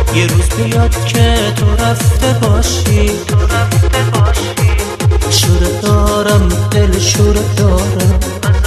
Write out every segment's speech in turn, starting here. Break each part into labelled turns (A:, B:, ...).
A: یه روز بیاد که تو رفته باشی. شوره دارم، دل شوره دارم،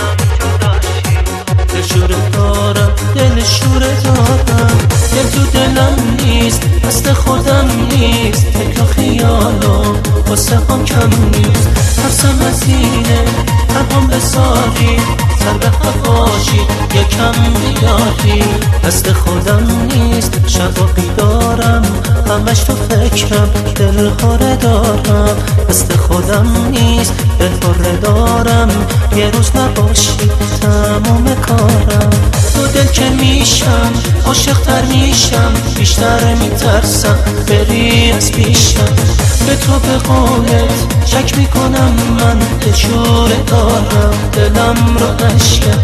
A: دل شوره دارم، دل شوره دارم. دل تو دلم نیست، دست خودم نیست، فکر و خیالم واسه هم کم نیست. ترسم از اینه تنهام بذاری، سر به هواشی یکم بیاری. دست خودم نیست، شب و بیدارم، همش تو فکرم، دل خوره دارم. دست خودم نیست، دل خوره دارم، یه روز نباشی تمام کارم. تو دل که میشم عاشق‌تر میشم، بیشتر میترسم بری از پیشم. به تو به قولت شک میکنم من، دل شوره دارم، دلم رو اشکم.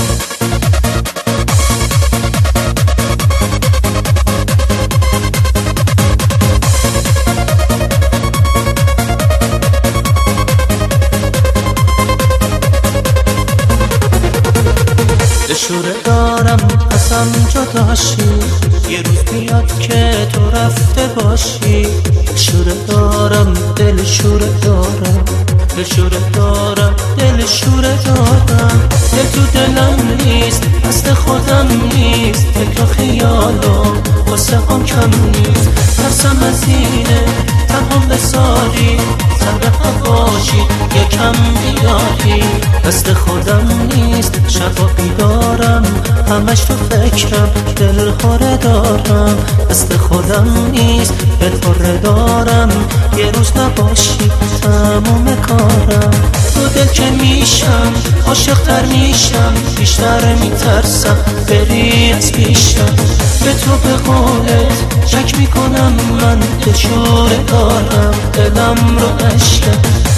A: شوره دارم ازم جداشی، یه روز بیاد که تو رفته باشی. شوره دارم، دل شوره دارم، دل شوره دارم، دل شوره دارم. دل تو دلم نیست، دست خودم نیست، فکر و خیالم واسه هم کم نیست. ترسم از اینه تنهام بذاری، سر به هواشی یکم بیاری. دست خودم نیست، شب و بیدارم، همش تو فکرم، دل خوره دارم. دست خودم نیست، دل خوره دارم، یه روز نباشی تمام کارم. تو دل که میشم عاشق‌تر میشم، بیشتر میترسم بری از پیشم. به تو به قولت شک میکنم من، دل شوره دارم، دلم رو اشکم.